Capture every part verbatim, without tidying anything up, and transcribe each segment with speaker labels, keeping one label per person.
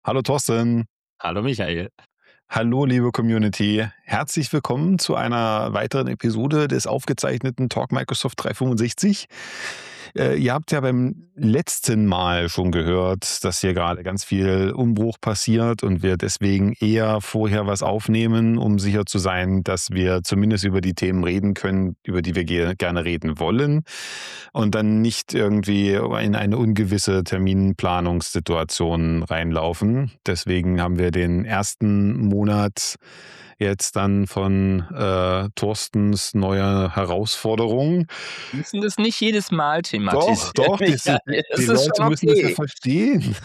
Speaker 1: Hallo Thorsten.
Speaker 2: Hallo Michael.
Speaker 1: Hallo liebe Community. Herzlich willkommen zu einer weiteren Episode des aufgezeichneten Talk Microsoft dreihundertfünfundsechzig. Äh, ihr habt ja beim letzten Mal schon gehört, dass hier gerade ganz viel Umbruch passiert und wir deswegen eher vorher was aufnehmen, um sicher zu sein, dass wir zumindest über die Themen reden können, über die wir ge- gerne reden wollen und dann nicht irgendwie in eine ungewisse Terminplanungssituation reinlaufen. Deswegen haben wir den ersten Monat jetzt dann von äh, Thorstens neuer Herausforderung.
Speaker 2: Wir müssen das nicht jedes Mal
Speaker 1: Doch,
Speaker 2: thematisieren,
Speaker 1: doch, die,
Speaker 2: Michael.
Speaker 1: die
Speaker 2: Das ist
Speaker 1: Leute
Speaker 2: schon
Speaker 1: müssen das ja
Speaker 2: okay.
Speaker 1: verstehen.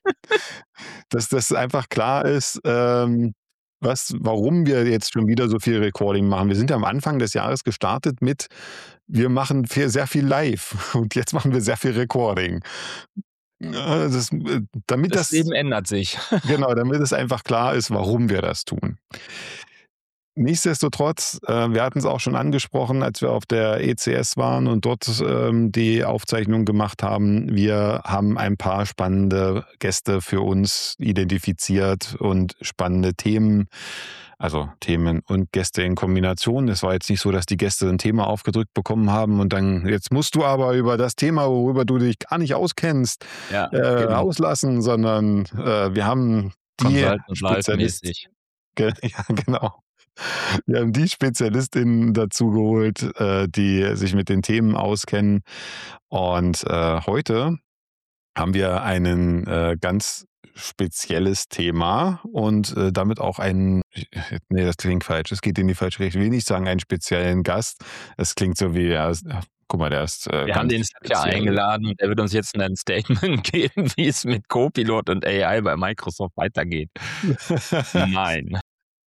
Speaker 1: Dass das einfach klar ist, ähm, was, warum wir jetzt schon wieder so viel Recording machen. Wir sind ja am Anfang des Jahres gestartet mit, wir machen viel, sehr viel live und jetzt machen wir sehr viel Recording. Ja, das, ist, äh, damit
Speaker 2: Das
Speaker 1: das,
Speaker 2: Leben ändert sich.
Speaker 1: genau, damit es einfach klar ist, warum wir das tun. Nichtsdestotrotz, äh, wir hatten es auch schon angesprochen, als wir auf der E C S waren und dort ähm, die Aufzeichnung gemacht haben. Wir haben ein paar spannende Gäste für uns identifiziert und spannende Themen, also Themen und Gäste in Kombination. Es war jetzt nicht so, dass die Gäste ein Thema aufgedrückt bekommen haben und dann, jetzt musst du aber über das Thema, worüber du dich gar nicht auskennst,
Speaker 2: Ja,
Speaker 1: äh,
Speaker 2: genau.
Speaker 1: auslassen, sondern äh, wir haben die
Speaker 2: Consultant
Speaker 1: Spezialist,
Speaker 2: Live-mäßig.
Speaker 1: Ge- ja, genau. Wir haben die Spezialistinnen dazu geholt, äh, die sich mit den Themen auskennen. Und äh, heute haben wir ein äh, ganz spezielles Thema und äh, damit auch einen, nee, das klingt falsch, es geht in die falsche Richtung. Ich will nicht sagen einen speziellen Gast. Es klingt so wie, ja, guck mal, der ist äh,
Speaker 2: Wir haben
Speaker 1: ganz
Speaker 2: den Satya
Speaker 1: speziell.
Speaker 2: eingeladen und er wird uns jetzt ein Statement geben, wie es mit Copilot und A I bei Microsoft weitergeht. Nein.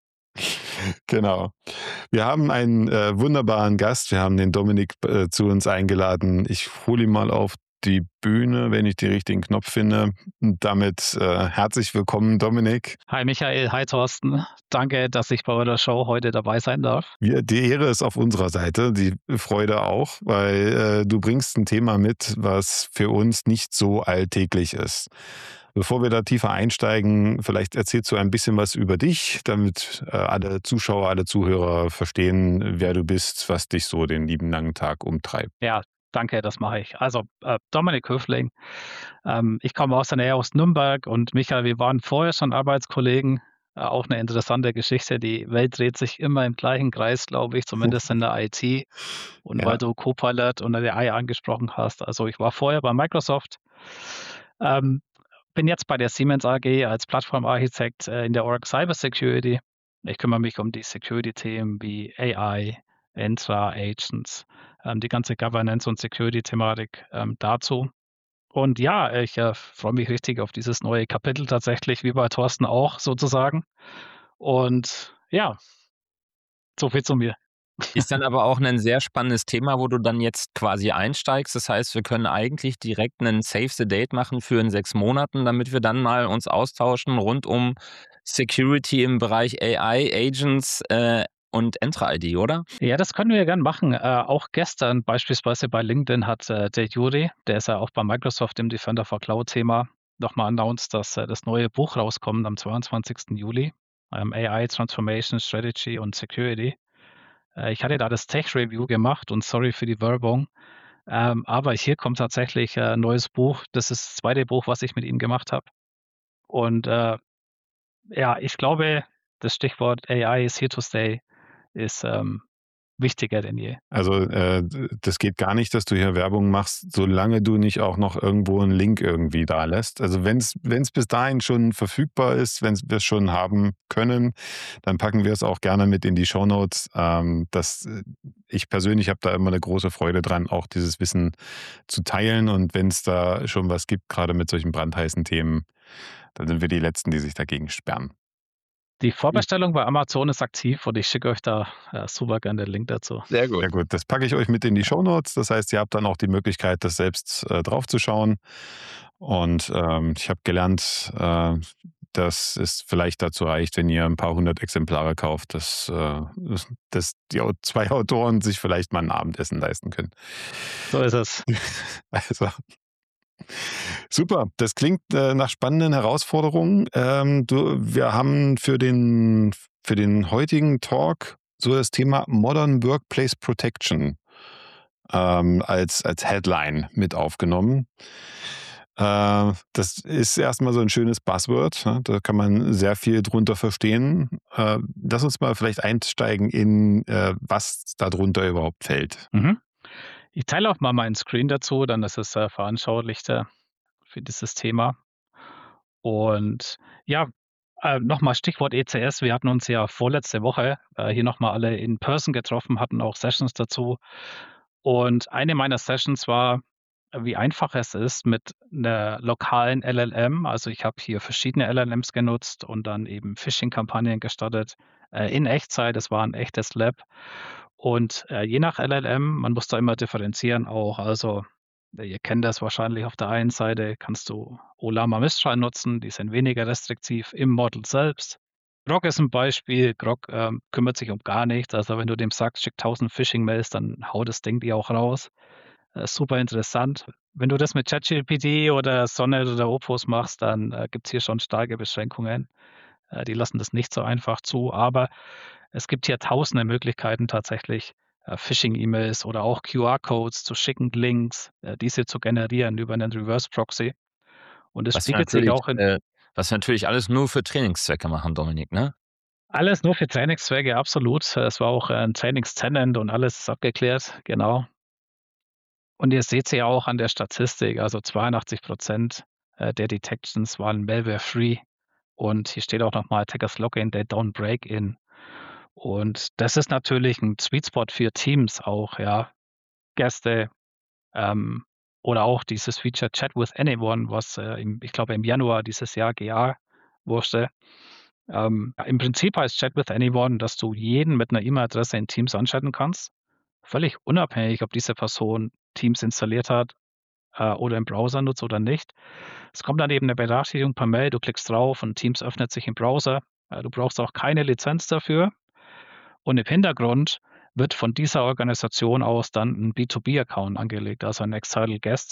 Speaker 1: Genau. Wir haben einen äh, wunderbaren Gast. Wir haben den Dominik äh, zu uns eingeladen. Ich hole ihn mal auf die Bühne, wenn ich den richtigen Knopf finde. Und damit äh, herzlich willkommen, Dominik.
Speaker 3: Hi Michael, hi Thorsten. Danke, dass ich bei eurer Show heute dabei sein darf.
Speaker 1: Wir, die Ehre ist auf unserer Seite, die Freude auch, weil äh, du bringst ein Thema mit, was für uns nicht so alltäglich ist. Bevor wir da tiefer einsteigen, vielleicht erzählst du ein bisschen was über dich, damit äh, alle Zuschauer, alle Zuhörer verstehen, wer du bist, was dich so den lieben langen Tag umtreibt.
Speaker 3: Ja, danke, das mache ich. Also äh, Dominik Höfling, ähm, ich komme aus der Nähe aus Nürnberg und Michael, wir waren vorher schon Arbeitskollegen. Äh, auch eine interessante Geschichte. Die Welt dreht sich immer im gleichen Kreis, glaube ich, zumindest in der I T. Und
Speaker 1: Ja.
Speaker 3: weil du Copilot und A I angesprochen hast, also ich war vorher bei Microsoft, ähm, bin jetzt bei der Siemens A G als Plattformarchitekt äh, in der Org Cyber Security. Ich kümmere mich um die Security-Themen wie A I, Entra, Agents, ähm, die ganze Governance- und Security-Thematik ähm, dazu. Und ja, ich äh, freue mich richtig auf dieses neue Kapitel tatsächlich, wie bei Thorsten auch sozusagen. Und ja, so viel zu mir.
Speaker 2: Ist dann aber auch ein sehr spannendes Thema, wo du dann jetzt quasi einsteigst. Das heißt, wir können eigentlich direkt einen Save the Date machen für in sechs Monaten, damit wir dann mal uns austauschen rund um Security im Bereich A I, Agents äh, und Entra I D, oder?
Speaker 3: Ja, das können wir gern machen. Äh, auch gestern beispielsweise bei LinkedIn hat äh, der Juri, der ist ja auch bei Microsoft im Defender for Cloud-Thema, nochmal announced, dass äh, das neue Buch rauskommt am zweiundzwanzigsten Juli. Ähm, A I, Transformation, Strategy und Security. Äh, ich hatte da das Tech-Review gemacht und sorry für die Werbung. Ähm, aber hier kommt tatsächlich ein äh, neues Buch. Das ist das zweite Buch, was ich mit ihm gemacht habe. Und äh, ja, ich glaube, das Stichwort A I is here to stay ist ähm, wichtiger denn je.
Speaker 1: Also äh, das geht gar nicht, dass du hier Werbung machst, solange du nicht auch noch irgendwo einen Link irgendwie da lässt. Also wenn es bis dahin schon verfügbar ist, wenn wir es schon haben können, dann packen wir es auch gerne mit in die Shownotes. Ähm, das, ich persönlich habe da immer eine große Freude dran, auch dieses Wissen zu teilen. Und wenn es da schon was gibt, gerade mit solchen brandheißen Themen, dann sind wir die Letzten, die sich dagegen sperren.
Speaker 3: Die Vorbestellung bei Amazon ist aktiv und ich schicke euch da äh, super gerne den Link dazu.
Speaker 2: Sehr gut.
Speaker 1: Sehr gut. Das packe ich euch mit in die Shownotes. Das heißt, ihr habt dann auch die Möglichkeit, das selbst äh, draufzuschauen. Und ähm, ich habe gelernt, äh, dass es vielleicht dazu reicht, wenn ihr ein paar hundert Exemplare kauft, dass, äh, dass die zwei Autoren sich vielleicht mal ein Abendessen leisten können.
Speaker 3: So ist es.
Speaker 1: Also, Super, das klingt äh, nach spannenden Herausforderungen. Ähm, du, wir haben für den, für den heutigen Talk so das Thema Modern Workplace Protection ähm, als, als Headline mit aufgenommen. Äh, das ist erstmal so ein schönes Buzzword. Ne? Da kann man sehr viel drunter verstehen. Äh, lass uns mal vielleicht einsteigen in, äh, was darunter überhaupt fällt.
Speaker 3: Mhm. Ich teile auch mal meinen Screen dazu, dann ist es äh, veranschaulichter für dieses Thema. Und ja, äh, nochmal Stichwort E C S. Wir hatten uns ja vorletzte Woche äh, hier nochmal alle in Person getroffen, hatten auch Sessions dazu. Und eine meiner Sessions war, äh, wie einfach es ist mit einer lokalen L L M. Also ich habe hier verschiedene L L Ms genutzt und dann eben Phishing-Kampagnen gestartet äh, in Echtzeit. Es war ein echtes Lab. Und äh, je nach L L M, man muss da immer differenzieren auch. Also äh, ihr kennt das wahrscheinlich, auf der einen Seite kannst du Olama Mistral nutzen, die sind weniger restriktiv im Model selbst. Grok ist ein Beispiel. Grok ähm, kümmert sich um gar nichts. Also wenn du dem sagst, schick tausend Phishing-Mails, dann haut das Ding die auch raus. Äh, super interessant. Wenn du das mit ChatGPT oder Sonnet oder Opus machst, dann äh, gibt es hier schon starke Beschränkungen. Äh, die lassen das nicht so einfach zu, aber es gibt hier tausende Möglichkeiten tatsächlich, äh, Phishing-E-Mails oder auch Q R-Codes zu schicken, Links, äh, diese zu generieren über einen Reverse-Proxy. Und es
Speaker 2: Was wir
Speaker 3: spiegelt sich
Speaker 2: natürlich,
Speaker 3: auch in
Speaker 2: äh, was wir natürlich alles nur für Trainingszwecke machen, Dominik, ne?
Speaker 3: alles nur für Trainingszwecke, absolut. Es war auch äh, ein Trainingstenant und alles ist abgeklärt, genau. Und ihr seht ja auch an der Statistik, also zweiundachtzig Prozent äh, der Detections waren malware-free. Und hier steht auch nochmal Attackers Login, they don't break in. Und das ist natürlich ein Sweet Spot für Teams auch, ja. Gäste, ähm, oder auch dieses Feature Chat with Anyone, was äh, im, ich glaube im Januar dieses Jahr G A wurde. Ähm, im Prinzip heißt Chat with Anyone, dass du jeden mit einer E-Mail-Adresse in Teams anchatten kannst, völlig unabhängig, ob diese Person Teams installiert hat äh, oder im Browser nutzt oder nicht. Es kommt dann eben eine Benachrichtigung per Mail, du klickst drauf und Teams öffnet sich im Browser. Äh, du brauchst auch keine Lizenz dafür. Und im Hintergrund wird von dieser Organisation aus dann ein B zwei B-Account angelegt, also ein External Guest.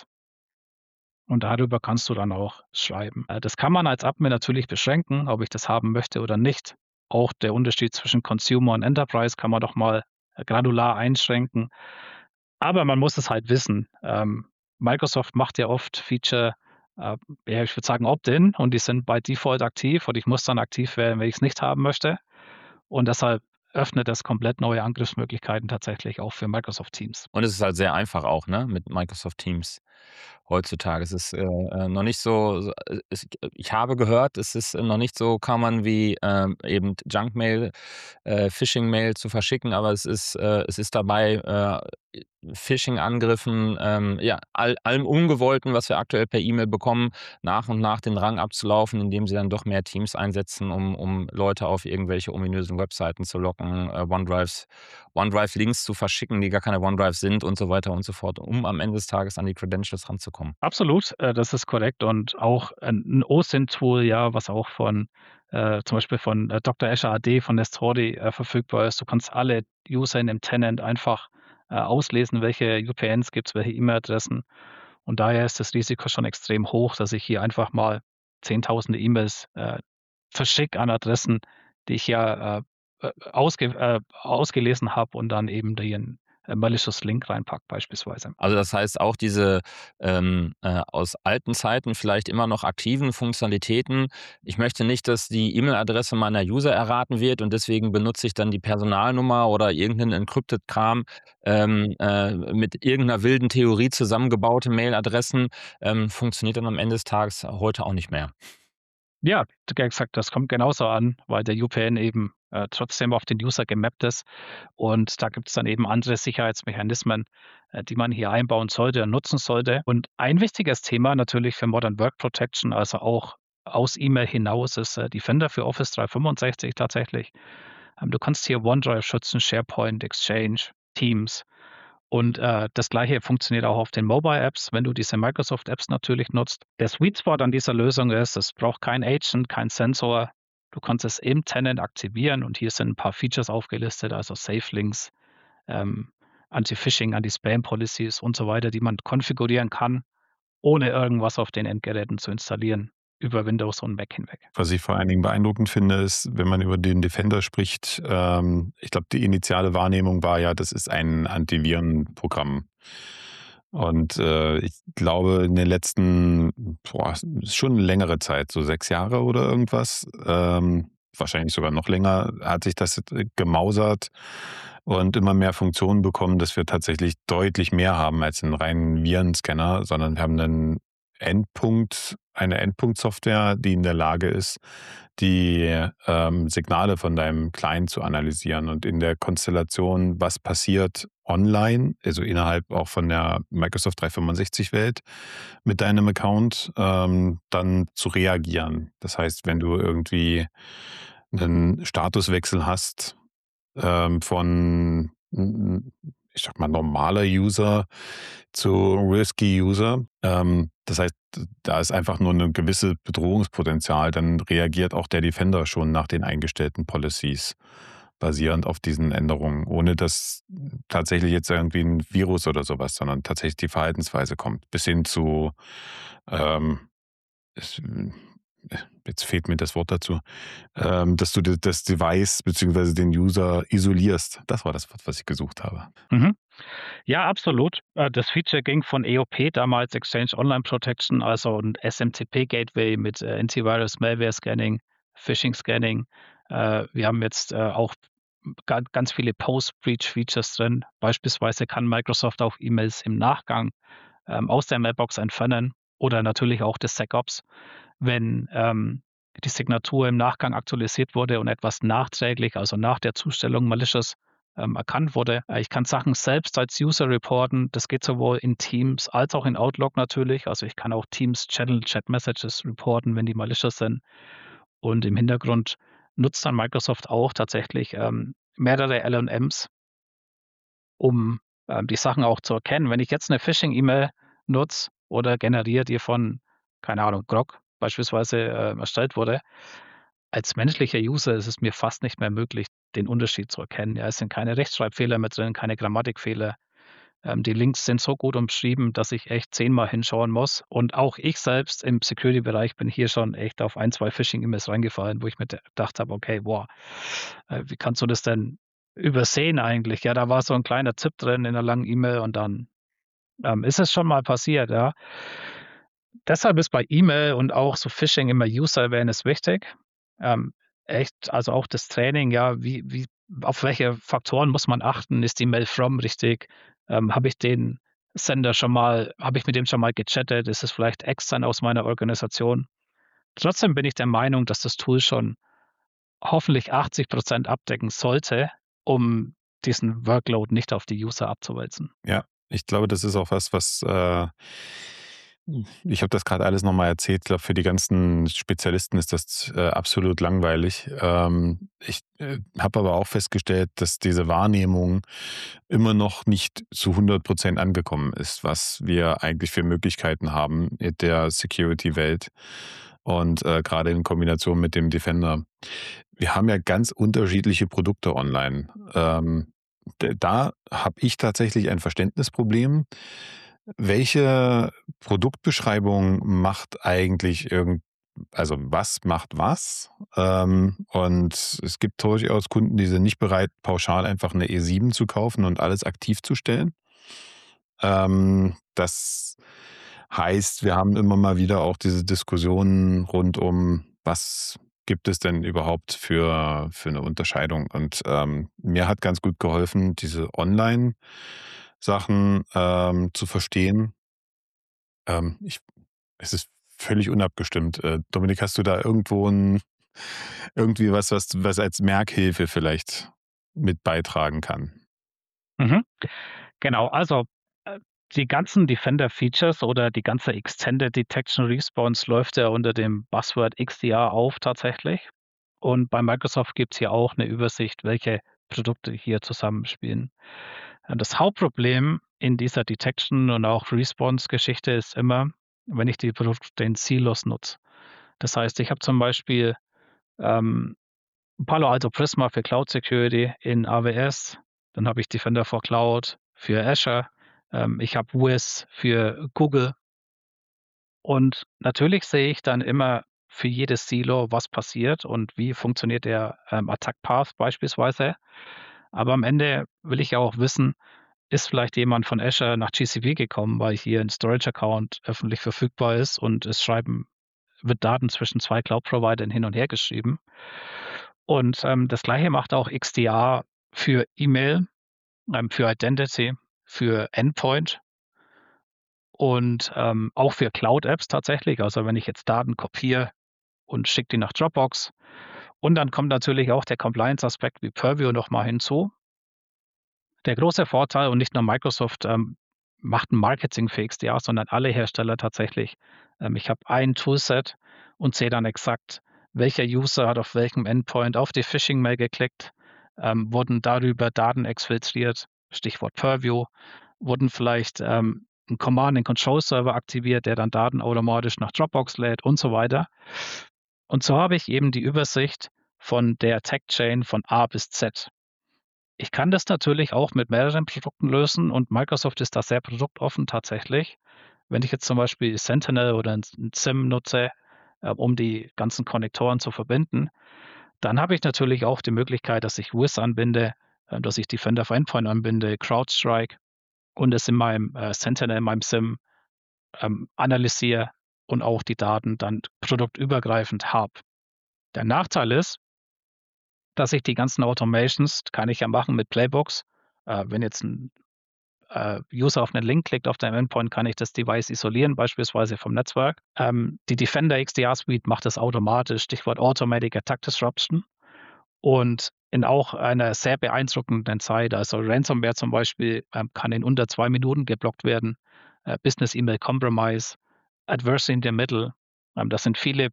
Speaker 3: Und darüber kannst du dann auch schreiben. Äh, Das kann man als Admin natürlich beschränken, ob ich das haben möchte oder nicht. Auch der Unterschied zwischen Consumer und Enterprise kann man doch mal äh, granular einschränken. Aber man muss es halt wissen. Ähm, Microsoft macht ja oft Feature, äh, ja, ich würde sagen Opt-in, und die sind bei Default aktiv und ich muss dann aktiv werden, wenn ich es nicht haben möchte. Und deshalb öffnet das komplett neue Angriffsmöglichkeiten tatsächlich auch für Microsoft Teams.
Speaker 2: Und es ist halt sehr einfach auch, ne, mit Microsoft Teams heutzutage. Es ist, äh, äh, noch nicht so so äh, es ich habe gehört, es ist noch nicht so common wie, ähm, eben Junkmail, äh, Phishing-Mail zu verschicken, aber es ist äh, es ist dabei, äh, Phishing-Angriffen, ähm, ja, all allem Ungewollten, was wir aktuell per E-Mail bekommen, nach und nach den Rang abzulaufen, indem sie dann doch mehr Teams einsetzen, um um Leute auf irgendwelche ominösen Webseiten zu locken, äh, OneDrives OneDrive-Links zu verschicken, die gar keine OneDrive sind und so weiter und so fort, um am Ende des Tages an die Credentials ranzukommen.
Speaker 3: Absolut, äh, das ist korrekt, und auch ein 'n O S I N-Tool, ja, was auch von, äh, zum Beispiel von äh, Doktor Azure A D von Nestori äh, verfügbar ist. Du kannst alle User in dem Tenant einfach äh, auslesen, welche U P Ns gibt's, welche E-Mail-Adressen. Und daher ist das Risiko schon extrem hoch, dass ich hier einfach mal Zehntausende E-Mails äh, verschicke an Adressen, die ich ja äh, äh, ausge äh, ausgelesen habe und dann eben den äh, malicious Link reinpacke beispielsweise.
Speaker 2: Also, das heißt auch diese, ähm, äh, aus alten Zeiten vielleicht immer noch aktiven Funktionalitäten. Ich möchte nicht, dass die E-Mail-Adresse meiner User erraten wird und deswegen benutze ich dann die Personalnummer oder irgend 'nen Encrypted Kram, ähm, äh, mit irgendeiner wilden Theorie zusammengebaute Mailadressen, ähm, funktioniert dann am Ende des Tages heute auch nicht mehr.
Speaker 3: Ja, exakt, das kommt genauso an, weil der U P N eben äh, trotzdem auf den User gemappt ist. Und da gibt es dann eben andere Sicherheitsmechanismen, äh, die man hier einbauen sollte und nutzen sollte. Und ein wichtiges Thema natürlich für Modern Work Protection, also auch aus E-Mail hinaus, ist äh, Defender für Office dreihundertfünfundsechzig tatsächlich. Ähm, du kannst hier OneDrive schützen, SharePoint, Exchange, Teams. Und äh, das Gleiche funktioniert auch auf den Mobile-Apps, wenn du diese Microsoft-Apps natürlich nutzt. Der Sweet Spot an dieser Lösung ist, es braucht kein Agent, kein Sensor. Du kannst es im Tenant aktivieren, und hier sind ein paar Features aufgelistet, also Safe Links, ähm, Anti-Phishing, Anti-Spam-Policies und so weiter, die man konfigurieren kann. ohne irgendwas auf den Endgeräten zu installieren, über Windows und Mac hinweg.
Speaker 1: Was ich vor allen Dingen beeindruckend finde, ist, wenn man über den Defender spricht, ähm, ich glaube, die initiale Wahrnehmung war ja, das ist ein Antivirenprogramm. Und äh, ich glaube, in den letzten, boah, ist schon eine längere Zeit, so sechs Jahre oder irgendwas, ähm, wahrscheinlich sogar noch länger, hat sich das äh, gemausert und immer mehr Funktionen bekommen, dass wir tatsächlich deutlich mehr haben als einen reinen Virenscanner, sondern wir haben einen Endpunkt, eine Endpunktsoftware, die in der Lage ist, die ähm, Signale von deinem Client zu analysieren und in der Konstellation, was passiert online, also innerhalb auch von der Microsoft dreihundertfünfundsechzig-Welt mit deinem Account, ähm, dann zu reagieren. Das heißt, wenn du irgendwie einen Statuswechsel hast ähm, von, mm, ich sag mal, normaler User zu risky User. Ähm, das heißt, da ist einfach nur ein gewisses Bedrohungspotenzial. Dann reagiert auch der Defender schon nach den eingestellten Policies, basierend auf diesen Änderungen, ohne dass tatsächlich jetzt irgendwie ein Virus oder sowas, sondern tatsächlich die Verhaltensweise kommt. Bis hin zu, ähm, es, jetzt fehlt mir das Wort dazu, ähm, dass du das Device bzw. den User isolierst. Das war das Wort, was ich gesucht habe.
Speaker 3: Mhm. Ja, absolut. Äh, Das Feature ging von E O P, damals Exchange Online Protection, also ein S M T P-Gateway mit äh, Antivirus, Malware-Scanning, Phishing-Scanning. Äh, Wir haben jetzt äh, auch ga- ganz viele Post-Breach-Features drin. Beispielsweise kann Microsoft auch E-Mails im Nachgang ähm, aus der Mailbox entfernen oder natürlich auch des SecOps, wenn ähm, die Signatur im Nachgang aktualisiert wurde und etwas nachträglich, also nach der Zustellung malicious, ähm, erkannt wurde. Äh, Ich kann Sachen selbst als User reporten. Das geht sowohl in Teams als auch in Outlook natürlich. Also ich kann auch Teams Channel Chat Messages reporten, wenn die malicious sind. Und im Hintergrund nutzt dann Microsoft auch tatsächlich ähm, mehrere L L Ms, um ähm, die Sachen auch zu erkennen. Wenn ich jetzt eine Phishing-E-Mail nutze oder generiere, die von, keine Ahnung, Grok beispielsweise äh, erstellt wurde, als menschlicher User ist es mir fast nicht mehr möglich, den Unterschied zu erkennen. Ja, es sind keine Rechtschreibfehler mit drin, keine Grammatikfehler. Ähm, die Links sind so gut umschrieben, dass ich echt zehnmal hinschauen muss. Und auch ich selbst im Security-Bereich bin hier schon echt auf ein, zwei Phishing-E-Mails reingefallen, wo ich mir gedacht habe, okay, boah, äh, wie kannst du das denn übersehen eigentlich? Ja, da war so ein kleiner Tipp drin in einer langen E-Mail und dann ähm, ist es schon mal passiert, ja. Deshalb ist bei E-Mail und auch so Phishing immer User Awareness wichtig. Ähm, echt, also auch das Training, ja, wie, wie, auf welche Faktoren muss man achten? Ist die Mail from richtig? Ähm, habe ich den Sender schon mal, habe ich mit dem schon mal gechattet? Ist es vielleicht extern aus meiner Organisation? Trotzdem bin ich der Meinung, dass das Tool schon hoffentlich achtzig Prozent abdecken sollte, um diesen Workload nicht auf die User abzuwälzen.
Speaker 1: Ja, ich glaube, das ist auch was, was äh, ich habe das gerade alles nochmal erzählt. Ich glaube, für die ganzen Spezialisten ist das äh, absolut langweilig. Ähm, ich äh, habe aber auch festgestellt, dass diese Wahrnehmung immer noch nicht zu hundert Prozent angekommen ist, was wir eigentlich für Möglichkeiten haben in der Security-Welt und äh, gerade in Kombination mit dem Defender. Wir haben ja ganz unterschiedliche Produkte online. Ähm, d- da habe ich tatsächlich ein Verständnisproblem. Welche Produktbeschreibung macht eigentlich irgend, also was macht was? Ähm, und es gibt durchaus Kunden, die sind nicht bereit, pauschal einfach eine E sieben zu kaufen und alles aktiv zu stellen. Ähm, das heißt, wir haben immer mal wieder auch diese Diskussionen rund um, was gibt es denn überhaupt für, für eine Unterscheidung? Und ähm, mir hat ganz gut geholfen, diese Online-Sachen ähm, zu verstehen. Ähm, ich, es ist völlig unabgestimmt. Äh, Dominik, hast du da irgendwo ein, irgendwie was, was, was als Merkhilfe vielleicht mit beitragen kann?
Speaker 3: Mhm. Genau, also äh, die ganzen Defender-Features oder die ganze Extended Detection Response läuft ja unter dem Buzzword X D R auf tatsächlich. Und bei Microsoft gibt es hier auch eine Übersicht, welche Produkte hier zusammenspielen. Äh, Das Hauptproblem in dieser Detection und auch Response-Geschichte ist immer, wenn ich die Produkte in Silos nutze. Das heißt, ich habe zum Beispiel ähm, Palo Alto Prisma für Cloud Security in A W S. Dann habe ich Defender for Cloud für Azure. Ähm, ich habe Wiz für Google Und natürlich sehe ich dann immer für jedes Silo, was passiert und wie funktioniert der ähm, Attack Path beispielsweise. Aber am Ende will ich ja auch wissen, ist vielleicht jemand von Azure nach G C P gekommen, weil hier ein Storage-Account öffentlich verfügbar ist und es schreiben, wird Daten zwischen zwei Cloud-Providern hin und her geschrieben. Und ähm, das gleiche macht auch X D R für E-Mail, ähm, für Identity, für Endpoint und ähm, auch für Cloud-Apps tatsächlich. Also wenn ich jetzt Daten kopiere und schicke die nach Dropbox. Und dann kommt natürlich auch der Compliance-Aspekt wie Purview nochmal hinzu. Der große Vorteil, und nicht nur Microsoft ähm, macht ein Marketing für X D R, sondern alle Hersteller tatsächlich. Ähm, ich habe ein Toolset und sehe dann exakt, welcher User hat auf welchem Endpoint auf die Phishing-Mail geklickt, ähm, wurden darüber Daten exfiltriert, Stichwort Purview, wurden vielleicht ähm, ein Command-and-Control-Server aktiviert, der dann Daten automatisch nach Dropbox lädt und so weiter. Und so habe ich eben die Übersicht von der Tech-Chain von A bis Z. Ich kann das natürlich auch mit mehreren Produkten lösen und Microsoft ist da sehr produktoffen tatsächlich. Wenn ich jetzt zum Beispiel Sentinel oder ein ein S I M nutze, äh, um die ganzen Konnektoren zu verbinden, dann habe ich natürlich auch die Möglichkeit, dass ich Wiz anbinde, äh, dass ich Defender for Endpoint anbinde, CrowdStrike und es in meinem äh, Sentinel, in meinem S I M ähm, analysiere und auch die Daten dann produktübergreifend habe. Der Nachteil ist, dass ich die ganzen Automations kann ich ja machen mit Playbooks. Äh, wenn jetzt ein äh, User auf einen Link klickt auf deinem Endpoint, kann ich das Device isolieren, beispielsweise vom Netzwerk. Ähm, die Defender X D R Suite macht das automatisch, Stichwort Automatic Attack Disruption. Und in auch einer sehr beeindruckenden Zeit, also Ransomware zum Beispiel, ähm, kann in unter zwei Minuten geblockt werden. Äh, Business E-Mail Compromise, Adversary in the Middle. Ähm, das sind viele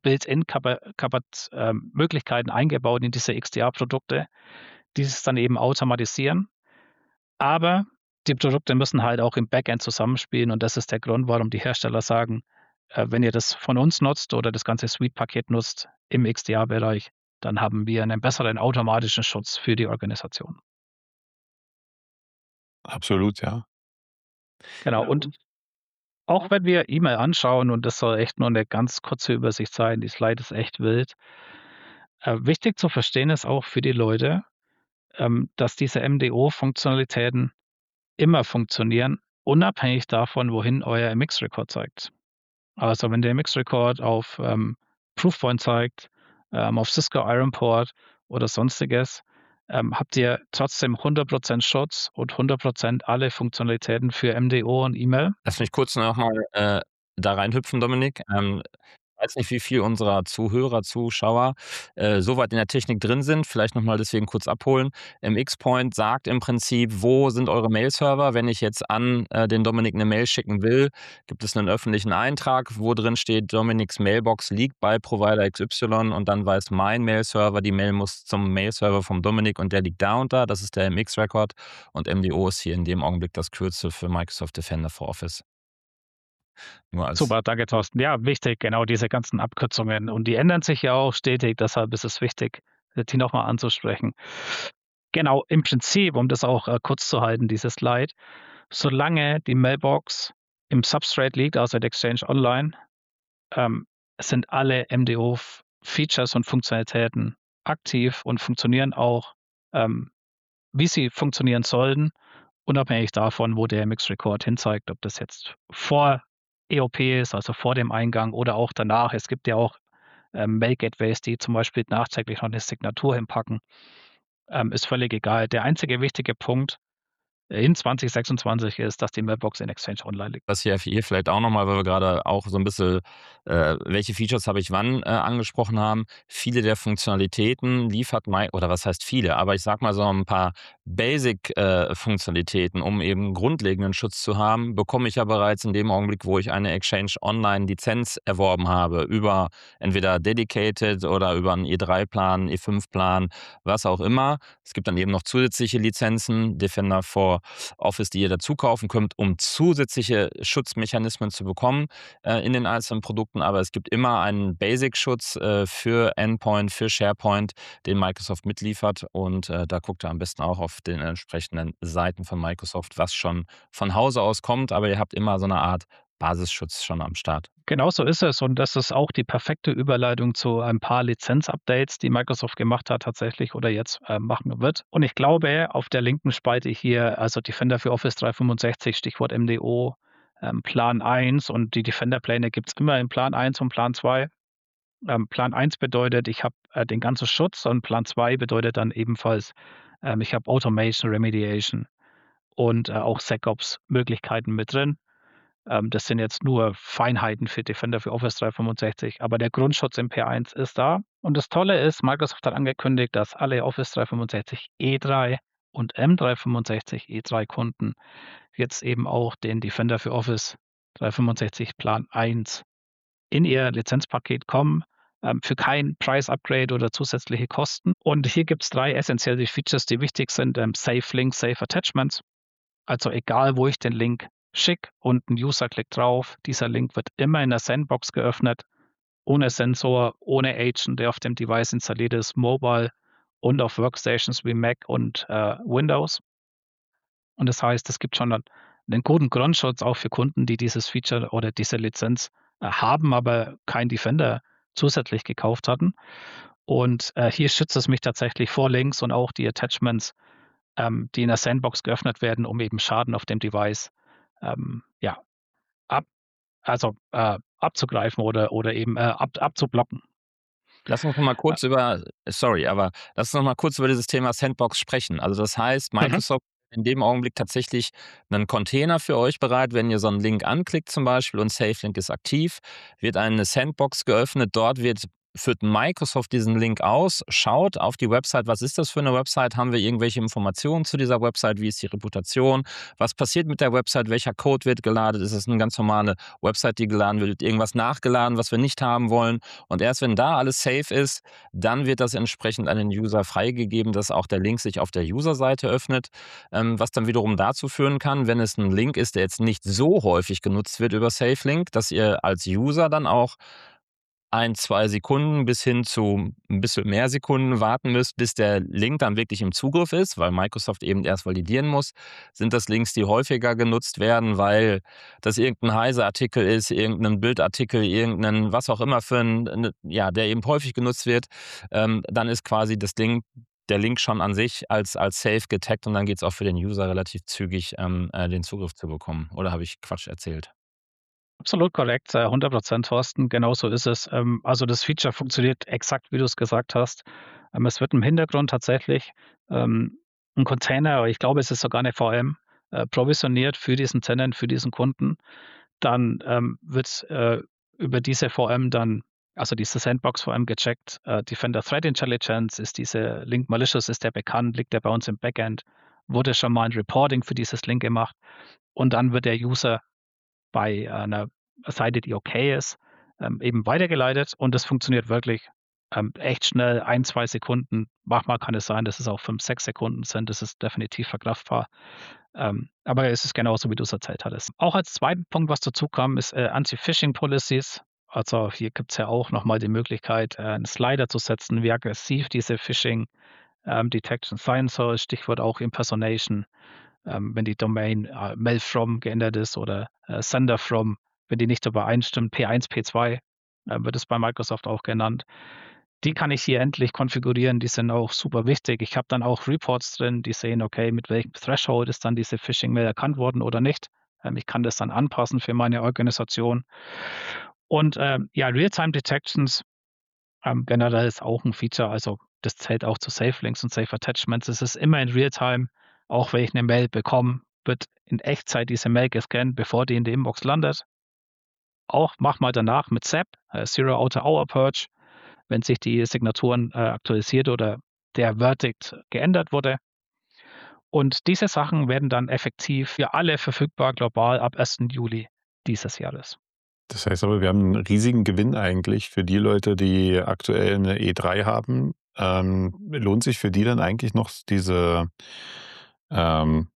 Speaker 3: Built-in-Möglichkeiten eingebaut in diese X D R-Produkte, die es dann eben automatisieren. Aber die Produkte müssen halt auch im Backend zusammenspielen und das ist der Grund, warum die Hersteller sagen, äh, wenn ihr das von uns nutzt oder das ganze Suite-Paket nutzt im X D R-Bereich, dann haben wir einen besseren automatischen Schutz für die Organisation.
Speaker 1: Absolut, ja.
Speaker 3: Genau. Und auch wenn wir E-Mail anschauen, und das soll echt nur eine ganz kurze Übersicht sein, die Slide ist echt wild. Äh, wichtig zu verstehen ist auch für die Leute, ähm, dass diese M D O-Funktionalitäten immer funktionieren, unabhängig davon, wohin euer M X-Record zeigt. Also wenn der M X-Record auf ähm, Proofpoint zeigt, ähm, auf Cisco Ironport oder sonstiges, ähm, habt ihr trotzdem hundert Prozent Schutz und hundert Prozent alle Funktionalitäten für M D O und E-Mail.
Speaker 2: Lass mich kurz noch mal äh, da reinhüpfen, Dominik. Ähm, ich weiß nicht, wie viel unserer Zuhörer, Zuschauer äh, so weit in der Technik drin sind. Vielleicht noch mal deswegen kurz abholen. M X-Point sagt im Prinzip, wo sind eure Mail-Server? Wenn ich jetzt an äh, den Dominik eine Mail schicken will, gibt es einen öffentlichen Eintrag, wo drin steht, Dominiks Mailbox liegt bei Provider X Y und dann weiß mein Mail-Server, die Mail muss zum Mail-Server vom Dominik und der liegt da und da. Das ist der M X-Record und M D O ist hier in dem Augenblick das Kürzel für Microsoft Defender for Office. Nur als
Speaker 3: Super, danke Thorsten. Ja, wichtig, genau diese ganzen Abkürzungen. Und die ändern sich ja auch stetig, deshalb ist es wichtig, die nochmal anzusprechen. Genau, im Prinzip, um das auch äh, kurz zu halten, dieses Slide, solange die Mailbox im Substrate liegt, also der Exchange Online, ähm, sind alle M D O-Features und Funktionalitäten aktiv und funktionieren auch, ähm, wie sie funktionieren sollten, unabhängig davon, wo der M X-Record hinzeigt, ob das jetzt vor E O P ist, also vor dem Eingang oder auch danach. Es gibt ja auch ähm, Mail-Gateways, die zum Beispiel nachträglich noch eine Signatur hinpacken. Ähm, ist völlig egal. Der einzige wichtige Punkt in zwanzig sechsundzwanzig ist, dass die Mailbox in Exchange Online liegt.
Speaker 2: Das hier hier vielleicht auch noch mal, weil wir gerade auch so ein bisschen, äh, welche Features habe ich wann, äh, angesprochen haben. Viele der Funktionalitäten liefert Mi oder was heißt viele, aber ich sage mal so ein paar Basic, äh, Funktionalitäten, um eben grundlegenden Schutz zu haben, bekomme ich ja bereits in dem Augenblick, wo ich eine Exchange Online Lizenz erworben habe, über entweder Dedicated oder über 'n E drei Plan, E fünf Plan, was auch immer. Es gibt dann eben noch zusätzliche Lizenzen, Defender for Office, die ihr dazu kaufen könnt, um zusätzliche Schutzmechanismen zu bekommen äh, in den einzelnen Produkten. Aber es gibt immer einen Basic-Schutz äh, für Endpoint, für SharePoint, den Microsoft mitliefert. Und äh, da guckt ihr am besten auch auf den entsprechenden Seiten von Microsoft, was schon von Hause aus kommt. Aber ihr habt immer so eine Art Basisschutz schon am Start.
Speaker 3: Genau so ist es und das ist auch die perfekte Überleitung zu ein paar Lizenz-Updates, die Microsoft gemacht hat tatsächlich oder jetzt äh, machen wird. Und ich glaube, auf der linken Spalte hier, also Defender für Office dreihundertfünfundsechzig, Stichwort M D O, ähm, Plan eins und die Defender-Pläne gibt es immer in Plan eins und Plan zwei. Ähm, Plan eins bedeutet, ich habe äh, den ganzen Schutz und Plan zwei bedeutet dann ebenfalls, ähm, ich habe Automation, Remediation und äh, auch SecOps-Möglichkeiten mit drin. Ähm, das sind jetzt nur Feinheiten für Defender für Office dreihundertfünfundsechzig, aber der Grundschutz im P eins ist da. Und das Tolle ist, Microsoft hat angekündigt, dass alle Office dreihundertfünfundsechzig E drei und M dreihundertfünfundsechzig E drei Kunden jetzt eben auch den Defender für Office dreihundertfünfundsechzig Plan eins in ihr Lizenzpaket kommen, ähm, für kein Price-Upgrade oder zusätzliche Kosten. Und hier gibt es drei essentielle Features, die wichtig sind. Ähm, Safe Links, Safe Attachments. Also egal, wo ich den Link schicke und ein User klickt drauf, dieser Link wird immer in der Sandbox geöffnet, ohne Sensor, ohne Agent, der auf dem Device installiert ist, mobile und auf Workstations wie Mac und äh, Windows. Und das heißt, es gibt schon einen, einen guten Grundschutz auch für Kunden, die dieses Feature oder diese Lizenz äh, haben, aber kein Defender zusätzlich gekauft hatten. Und äh, hier schützt es mich tatsächlich vor Links und auch die Attachments, ähm, die in der Sandbox geöffnet werden, um eben Schaden auf dem Device ähm, ja, ab, also äh, abzugreifen oder, oder eben äh, ab, abzublocken.
Speaker 2: Lass uns noch mal kurz über, sorry, aber lass uns noch mal kurz über dieses Thema Sandbox sprechen. Also das heißt, Microsoft in dem Augenblick tatsächlich einen Container für euch bereit, wenn ihr so einen Link anklickt zum Beispiel und SafeLink ist aktiv, wird eine Sandbox geöffnet, dort wird führt Microsoft diesen Link aus, schaut auf die Website, was ist das für eine Website, haben wir irgendwelche Informationen zu dieser Website, wie ist die Reputation, was passiert mit der Website, welcher Code wird geladen, ist es eine ganz normale Website, die geladen wird, irgendwas nachgeladen, was wir nicht haben wollen und erst wenn da alles safe ist, dann wird das entsprechend an den User freigegeben, dass auch der Link sich auf der User-Seite öffnet, ähm, was dann wiederum dazu führen kann, wenn es ein Link ist, der jetzt nicht so häufig genutzt wird über SafeLink, dass ihr als User dann auch ein, zwei Sekunden bis hin zu ein bisschen mehr Sekunden warten müsst, bis der Link dann wirklich im Zugriff ist, weil Microsoft eben erst validieren muss. Sind das Links, die häufiger genutzt werden, weil das irgendein Heise-Artikel ist, irgendein Bildartikel, irgendein was auch immer für ein, ja, der eben häufig genutzt wird, ähm, dann ist quasi das Link, der Link schon an sich als, als safe getaggt und dann geht es auch für den User relativ zügig, ähm, äh, den Zugriff zu bekommen. Oder habe ich Quatsch erzählt?
Speaker 3: Absolut korrekt, äh, hundert Prozent, Thorsten, genau so ist es. Ähm, also das Feature funktioniert exakt, wie du es gesagt hast. Ähm, es wird im Hintergrund tatsächlich ähm, ein Container, ich glaube, es ist sogar eine V M, äh, provisioniert für diesen Tenant, für diesen Kunden. Dann ähm, wird äh, über diese V M dann, also diese Sandbox-V M gecheckt. Äh, Defender Threat Intelligence, ist diese Link malicious, ist der bekannt, liegt der bei uns im Backend, wurde schon mal ein Reporting für dieses Link gemacht und dann wird der User bei einer Seite, die okay ist, ähm, eben weitergeleitet und das funktioniert wirklich ähm, echt schnell, ein, zwei Sekunden. Manchmal kann es sein, dass es auch fünf, sechs Sekunden sind. Das ist definitiv verkraftbar. Ähm, aber es ist genauso, wie du es erzählt hattest. Auch als zweiten Punkt, was dazu kam, ist äh, Anti-Phishing-Policies. Also hier gibt es ja auch nochmal die Möglichkeit, äh, einen Slider zu setzen, wie aggressiv diese Phishing ähm, Detection sein soll. Stichwort auch Impersonation. Ähm, wenn die Domain äh, mail from geändert ist oder äh, sender from, wenn die nicht übereinstimmt, P eins, P zwei äh, wird es bei Microsoft auch genannt. Die kann ich hier endlich konfigurieren, die sind auch super wichtig. Ich habe dann auch Reports drin, die sehen, okay, mit welchem Threshold ist dann diese Phishing-Mail erkannt worden oder nicht. Ähm, ich kann das dann anpassen für meine Organisation. Und ähm, ja, Real-Time Detections ähm, generell ist auch ein Feature, also das zählt auch zu Safe Links und Safe Attachments. Es ist immer in Realtime, auch wenn ich eine Mail bekomme, wird in Echtzeit diese Mail gescannt, bevor die in der Inbox landet. Auch mach mal danach mit S A P, äh, Zero Outer Hour Purge, wenn sich die Signaturen äh, aktualisiert oder der Verdict geändert wurde. Und diese Sachen werden dann effektiv für alle verfügbar global ab ersten Juli dieses Jahres.
Speaker 1: Das heißt aber, wir haben einen riesigen Gewinn eigentlich für die Leute, die aktuell eine E drei haben. Ähm, lohnt sich für die dann eigentlich noch diese, ähm,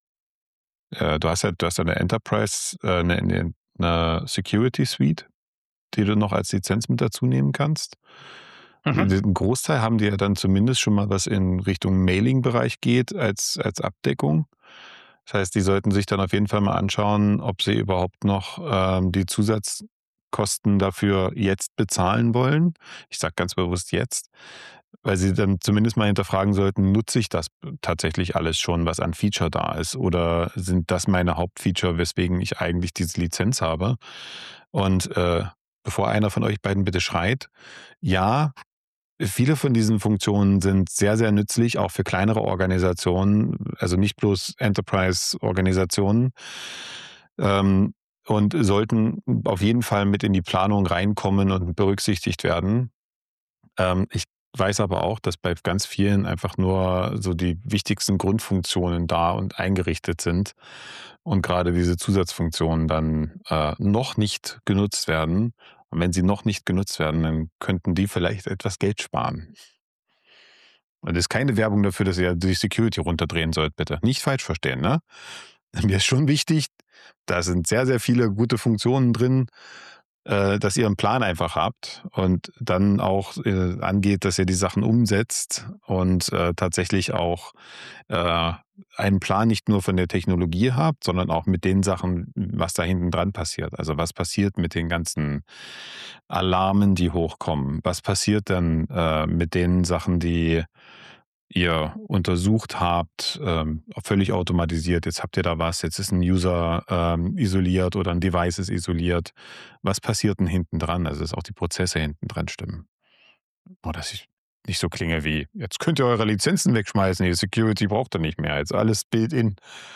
Speaker 1: äh, du hast ja, du hast ja eine Enterprise, äh, eine, eine, eine Security Suite, die du noch als Lizenz mit dazu nehmen kannst.
Speaker 3: Mhm.
Speaker 1: Ein Großteil haben die ja dann zumindest schon mal, was in Richtung Mailing-Bereich geht, als, als Abdeckung. Das heißt, die sollten sich dann auf jeden Fall mal anschauen, ob sie überhaupt noch ähm, die Zusatzkosten dafür jetzt bezahlen wollen. Ich sage ganz bewusst jetzt, weil sie dann zumindest mal hinterfragen sollten, nutze ich das tatsächlich alles schon, was an Feature da ist? Oder sind das meine Hauptfeature, weswegen ich eigentlich diese Lizenz habe? Und äh, bevor einer von euch beiden bitte schreit, ja, viele von diesen Funktionen sind sehr, sehr nützlich, auch für kleinere Organisationen, also nicht bloß Enterprise-Organisationen, ähm, und sollten auf jeden Fall mit in die Planung reinkommen und berücksichtigt werden. Ähm, ich weiß aber auch, dass bei ganz vielen einfach nur so die wichtigsten Grundfunktionen da und eingerichtet sind und gerade diese Zusatzfunktionen dann äh, noch nicht genutzt werden. Und wenn sie noch nicht genutzt werden, dann könnten die vielleicht etwas Geld sparen. Und das ist keine Werbung dafür, dass ihr die Security runterdrehen sollt, bitte. Nicht falsch verstehen, ne? Mir ist schon wichtig, da sind sehr, sehr viele gute Funktionen drin, äh, dass ihr einen Plan einfach habt und dann auch äh, angeht, dass ihr die Sachen umsetzt und äh, tatsächlich auch äh, einen Plan nicht nur von der Technologie habt, sondern auch mit den Sachen, was da hinten dran passiert. Also was passiert mit den ganzen Alarmen, die hochkommen? Was passiert dann äh, mit den Sachen, die ihr untersucht habt, ähm, völlig automatisiert? Jetzt habt ihr da was, jetzt ist ein User ähm, isoliert oder ein Device ist isoliert. Was passiert denn hinten dran? Also dass auch die Prozesse hinten dran stimmen. Oh, dass ich nicht so klinge wie, jetzt könnt ihr eure Lizenzen wegschmeißen, die Security braucht ihr nicht mehr, jetzt alles Built-in.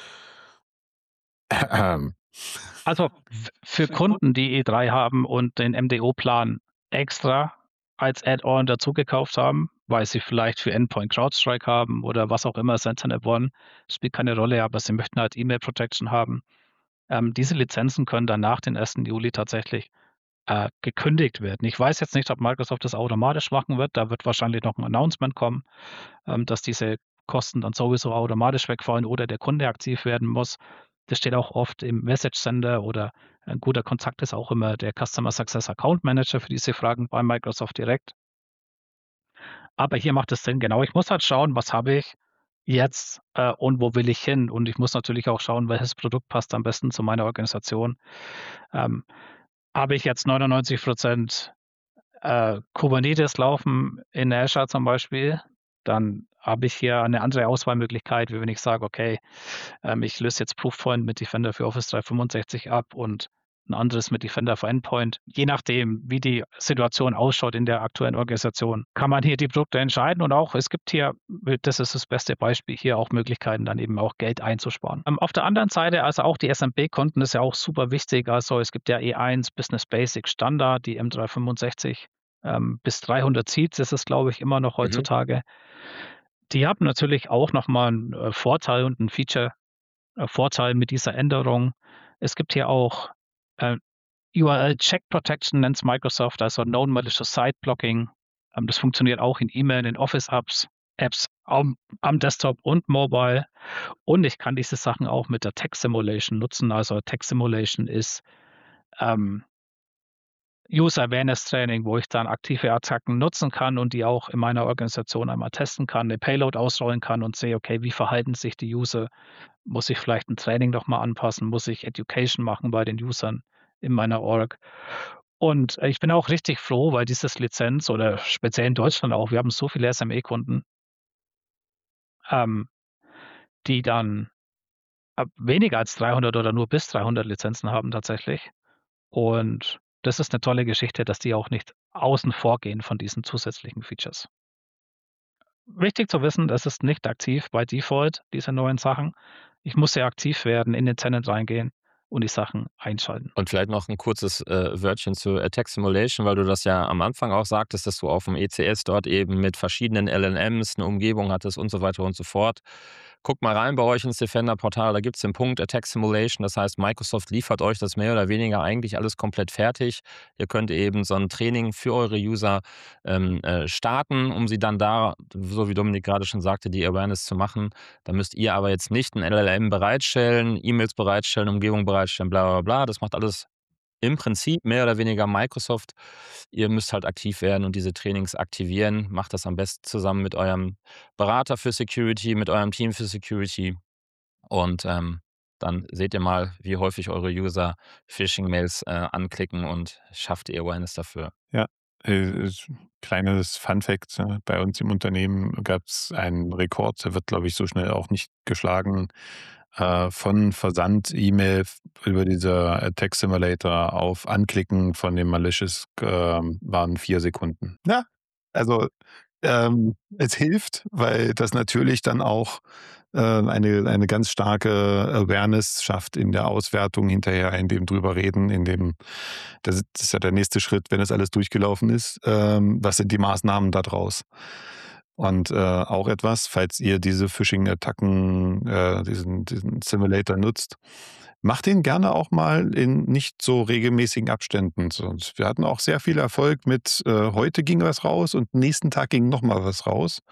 Speaker 1: Ähm.
Speaker 3: Also f- für Kunden, die E drei haben und den M D O-Plan extra als Add-on dazu gekauft haben, weil sie vielleicht für Endpoint CrowdStrike haben oder was auch immer, Sentinel One, spielt keine Rolle, aber sie möchten halt E-Mail Protection haben. Ähm, diese Lizenzen können dann nach dem ersten Juli tatsächlich äh, gekündigt werden. Ich weiß jetzt nicht, ob Microsoft das automatisch machen wird. Da wird wahrscheinlich noch ein Announcement kommen, ähm, dass diese Kosten dann sowieso automatisch wegfallen oder der Kunde aktiv werden muss. Das steht auch oft im Message Sender oder ein guter Kontakt ist auch immer der Customer Success Account Manager für diese Fragen bei Microsoft direkt. Aber hier macht es Sinn, genau. Ich muss halt schauen, was habe ich jetzt äh, und wo will ich hin? Und ich muss natürlich auch schauen, welches Produkt passt am besten zu meiner Organisation. Ähm, habe ich jetzt neunundneunzig Prozent äh, Kubernetes laufen in Azure zum Beispiel, dann habe ich hier eine andere Auswahlmöglichkeit, wie wenn ich sage, okay, ähm, ich löse jetzt Proofpoint mit Defender für Office dreihundertfünfundsechzig ab und ein anderes mit Defender für Endpoint. Je nachdem, wie die Situation ausschaut in der aktuellen Organisation, kann man hier die Produkte entscheiden und auch, es gibt hier, das ist das beste Beispiel, hier auch Möglichkeiten, dann eben auch Geld einzusparen. Ähm, auf der anderen Seite, also auch die S M B-Konten ist ja auch super wichtig. Also es gibt ja E eins Business Basic Standard, die M dreihundertfünfundsechzig ähm, bis dreihundert Seats ist es, glaube ich, immer noch
Speaker 2: Mhm.
Speaker 3: heutzutage. Die haben natürlich auch nochmal einen äh, Vorteil und ein Feature, äh, Vorteil mit dieser Änderung. Es gibt hier auch äh, U R L Check Protection, nennt es Microsoft, also Known Malicious Site Blocking. Ähm, das funktioniert auch in E-Mail, in Office-Apps, Apps am, am Desktop und Mobile. Und ich kann diese Sachen auch mit der Text Simulation nutzen. Also Text Simulation ist ähm, User Awareness Training, wo ich dann aktive Attacken nutzen kann und die auch in meiner Organisation einmal testen kann, eine Payload ausrollen kann und sehe, okay, wie verhalten sich die User? Muss ich vielleicht ein Training nochmal anpassen? Muss ich Education machen bei den Usern in meiner Org? Und ich bin auch richtig froh, weil dieses Lizenz oder speziell in Deutschland auch, wir haben so viele S M E-Kunden, ähm, die dann äh, weniger als dreihundert oder nur bis dreihundert Lizenzen haben tatsächlich. Und das ist eine tolle Geschichte, dass die auch nicht außen vor gehen von diesen zusätzlichen Features. Wichtig zu wissen, das ist nicht aktiv bei Default, diese neuen Sachen. Ich muss ja aktiv werden, in den Tenant reingehen und die Sachen einschalten.
Speaker 2: Und vielleicht noch ein kurzes äh, Wörtchen zu Attack Simulation, weil du das ja am Anfang auch sagtest, dass du auf dem E C S dort eben mit verschiedenen L L Ms eine Umgebung hattest und so weiter und so fort. Guckt mal rein bei euch ins Defender-Portal, da gibt es den Punkt Attack Simulation. Das heißt, Microsoft liefert euch das mehr oder weniger eigentlich alles komplett fertig. Ihr könnt eben so ein Training für eure User ähm, äh, starten, um sie dann da, so wie Dominik gerade schon sagte, die Awareness zu machen. Da müsst ihr aber jetzt nicht ein L L M bereitstellen, E-Mails bereitstellen, Umgebung bereitstellen, bla bla bla. Das macht alles im Prinzip mehr oder weniger Microsoft. Ihr müsst halt aktiv werden und diese Trainings aktivieren. Macht das am besten zusammen mit eurem Berater für Security, mit eurem Team für Security. Und ähm, dann seht ihr mal, wie häufig eure User Phishing-Mails äh, anklicken und schafft ihr Awareness dafür.
Speaker 1: Ja, äh, ist kleines Fun-Fact, äh, bei uns im Unternehmen gab es einen Rekord, der wird, glaube ich, so schnell auch nicht geschlagen, äh, von Versand-E-Mail f über dieser Attack Simulator auf Anklicken von dem Malicious, ähm, waren vier Sekunden. Ja, also, ähm, es hilft, weil das natürlich dann auch, äh, eine eine ganz starke Awareness schafft in der Auswertung hinterher, in dem drüber reden, in dem das das ist ja der nächste Schritt, wenn das alles durchgelaufen ist. Ähm, was sind die Maßnahmen da draus? Und, äh, auch etwas, falls ihr diese Phishing-Attacken, äh, diesen diesen Simulator nutzt, macht den gerne auch mal in nicht so regelmäßigen Abständen. So, wir hatten auch sehr viel Erfolg mit, äh, heute ging was raus und nächsten Tag ging noch mal was raus.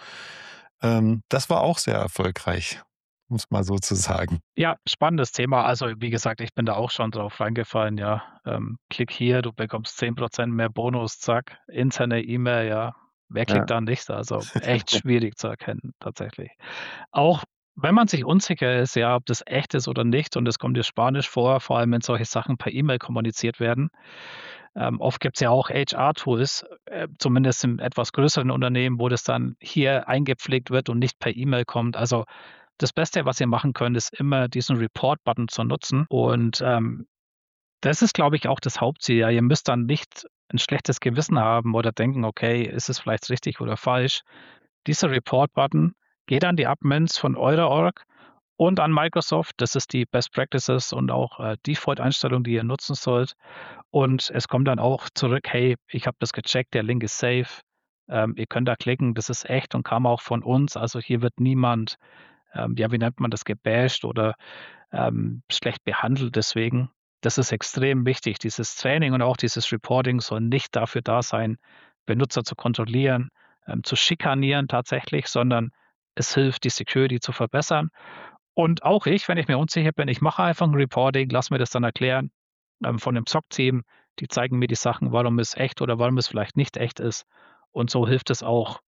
Speaker 1: Ähm, das war auch sehr erfolgreich, um's mal so zu sagen.
Speaker 3: Ja, spannendes Thema. Also, wie gesagt, ich bin da auch schon drauf reingefallen, ja. Ähm, klick hier, du bekommst zehn Prozent mehr Bonus, zack, interne E-Mail, ja. Wer
Speaker 1: Ja.
Speaker 3: klickt da nicht? Also, echt schwierig zu erkennen tatsächlich. Auch wenn man sich unsicher ist, ja, ob das echt ist oder nicht und es kommt dir spanisch vor, vor allem wenn solche Sachen per E-Mail kommuniziert werden. Ähm, oft gibt's ja auch H R-Tools, äh, zumindest in etwas größeren Unternehmen, wo das dann hier eingepflegt wird und nicht per E-Mail kommt. Also, das Beste, was ihr machen könnt, ist immer diesen Report-Button zu nutzen und, ähm, das ist, glaube ich, auch das Hauptziel. Ja, ihr müsst dann nicht ein schlechtes Gewissen haben oder denken: „Okay, ist es vielleicht richtig oder falsch?“ Dieser Report-Button geht an die Admins von eurer Org und an Microsoft. Das ist die Best Practices und auch, äh, Default-Einstellung, die ihr nutzen sollt. Und es kommt dann auch zurück: „Hey, ich habe das gecheckt, der Link ist safe. Ähm, ihr könnt da klicken, das ist echt und kam auch von uns.“ Also, hier wird niemand, ähm, ja, wie nennt man das, gebasht oder, ähm, schlecht behandelt deswegen. Das ist extrem wichtig. Dieses Training und auch dieses Reporting soll nicht dafür da sein, Benutzer zu kontrollieren, ähm, zu schikanieren tatsächlich, sondern es hilft, die Security zu verbessern. Und auch ich, wenn ich mir unsicher bin, ich mache einfach 'n Reporting, lasse mir das dann erklären, ähm, von dem S O C-Team. Die zeigen mir die Sachen, warum es echt oder warum es vielleicht nicht echt ist. Und so hilft es auch,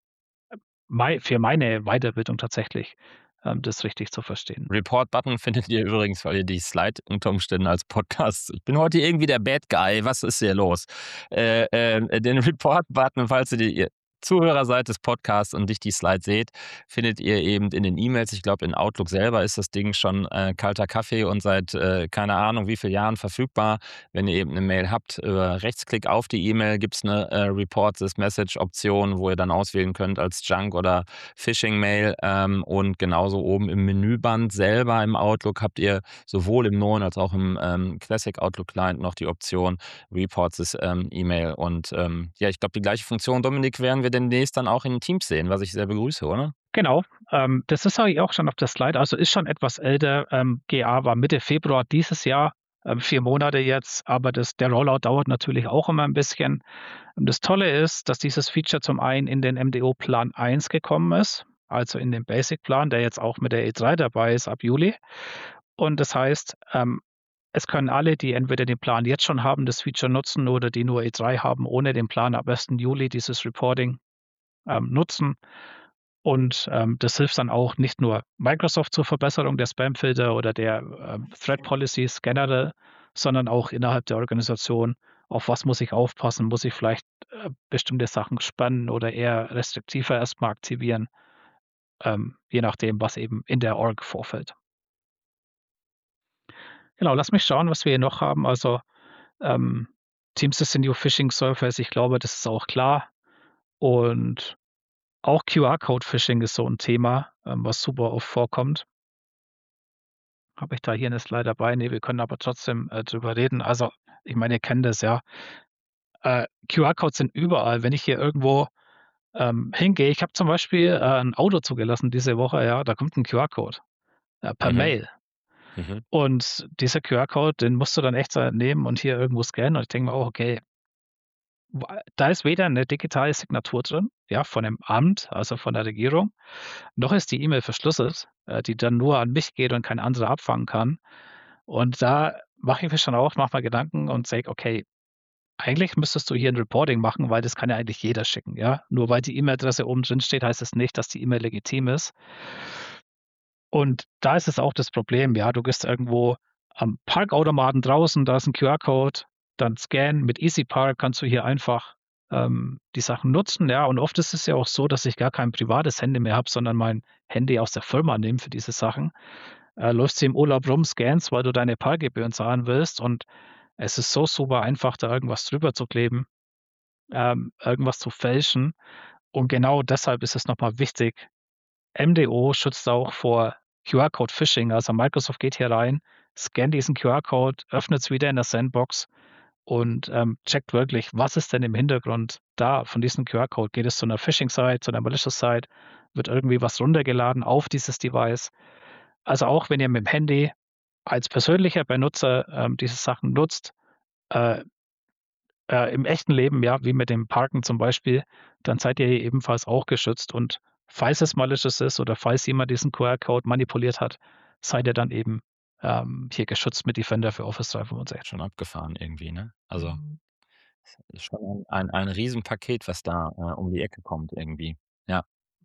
Speaker 3: mei für meine Weiterbildung tatsächlich, ähm, das richtig zu verstehen.
Speaker 2: Report-Button findet ihr übrigens, weil ihr die Slide unter Umständen als Podcast ich bin heute irgendwie der Bad Guy, was ist hier los? Äh, ähm, den Report-Button, falls ihr die Zuhörer seid des Podcasts und nicht die Slide seht, findet ihr eben in den E-Mails. Ich glaube, in Outlook selber ist das Ding schon äh, kalter Kaffee und seit äh, keine Ahnung wie viel Jahren verfügbar. Wenn ihr eben eine Mail habt, über Rechtsklick auf die E-Mail gibt's eine äh, Report this Message Option, wo ihr dann auswählen könnt als Junk oder Phishing-Mail. Ähm, und genauso oben im Menüband selber im Outlook habt ihr sowohl im neuen als auch im ähm, Classic Outlook Client noch die Option Reports this ähm, E-Mail. Und ähm, ja, ich glaube, die gleiche Funktion, Dominik, werden wir demnächst dann auch in Teams sehen, was ich sehr begrüße, oder?
Speaker 3: Genau, ähm, das ist eigentlich auch schon auf der Slide, also ist schon etwas älter. Ähm, G A war Mitte Februar dieses Jahr, ähm, vier Monate jetzt, aber das der Rollout dauert natürlich auch immer ein bisschen. Und das Tolle ist, dass dieses Feature zum einen in den M D O-Plan eins gekommen ist, also in den Basic-Plan, der jetzt auch mit der E drei dabei ist ab Juli. Und das heißt, ähm, es können alle, die entweder den Plan jetzt schon haben, das Feature nutzen oder die nur E drei haben, ohne den Plan ab ersten Juli dieses Reporting, ähm, nutzen. Und, ähm, das hilft dann auch nicht nur Microsoft zur Verbesserung der Spamfilter oder der, ähm, Threat Policies generell, sondern auch innerhalb der Organisation. Auf was muss ich aufpassen? Muss ich vielleicht, äh, bestimmte Sachen spannen oder eher restriktiver erst mal aktivieren, ähm, je nachdem, was eben in der Org vorfällt. Genau, lass mich schauen, was wir hier noch haben. Also, ähm, Teams ist the new Phishing Surface. Ich glaube, das ist auch klar. Und auch Q R-Code-Phishing ist so 'n Thema, ähm, was super oft vorkommt. Habe ich da hier 'ne Slide dabei? Ne, wir können aber trotzdem, äh, drüber reden. Also, ich meine, ihr kennt das, ja. Äh, Q R-Codes sind überall. Wenn ich hier irgendwo, ähm, hingehe ich habe zum Beispiel, äh, 'n Auto zugelassen diese Woche, ja, da kommt 'n Q R-Code, äh, per
Speaker 2: Mhm.
Speaker 3: Mail.
Speaker 2: Mhm.
Speaker 3: Und dieser Q R-Code, den musst du dann echt so nehmen und hier irgendwo scannen und ich denke mir auch: „Okay“ wa da ist weder 'ne digitale Signatur drin, ja, von dem Amt, also von der Regierung, noch ist die E-Mail verschlüsselt, äh, die dann nur an mich geht und kein anderer abfangen kann. Und da mache ich mir schon auch manchmal Gedanken und sage: „Okay, eigentlich müsstest du hier 'n Reporting machen, weil das kann ja eigentlich jeder schicken, ja? Nur weil die E-Mail-Adresse oben drin steht, heißt es nicht, dass die E-Mail legitim ist.“ Und da ist es auch das Problem, ja, du gehst irgendwo am Parkautomaten draußen, da ist ein Q R-Code, dann scannen. Mit EasyPark kannst du hier einfach ähm, die Sachen nutzen, ja. Und oft ist es ja auch so, dass ich gar kein privates Handy mehr habe, sondern mein Handy aus der Firma nehme für diese Sachen. Äh, läufst du im Urlaub rum, scannst, weil du deine Parkgebühren zahlen willst. Und es ist so super einfach, da irgendwas drüber zu kleben, ähm, irgendwas zu fälschen. Und genau deshalb ist es nochmal wichtig, M D O schützt auch vor Q R-Code-Phishing. Also Microsoft geht hier rein, scannt diesen Q R-Code, öffnet es wieder in der Sandbox und ähm, checkt wirklich, was ist denn im Hintergrund da von diesem Q R-Code. Geht es zu einer Phishing-Site, zu einer Malicious-Site, wird irgendwie was runtergeladen auf dieses Device. Also auch wenn ihr mit dem Handy als persönlicher Benutzer ähm, diese Sachen nutzt, äh, äh, im echten Leben, ja, wie mit dem Parken zum Beispiel, dann seid ihr hier ebenfalls auch geschützt. Und falls es malicious ist oder falls jemand diesen Q R-Code manipuliert hat, seid ihr dann eben ähm, hier geschützt mit Defender für Office dreihundertfünfundsechzig.
Speaker 2: Schon abgefahren irgendwie, ne? Also, ist schon ein ein ein Riesenpaket, was da, äh, um die Ecke kommt irgendwie. Ja.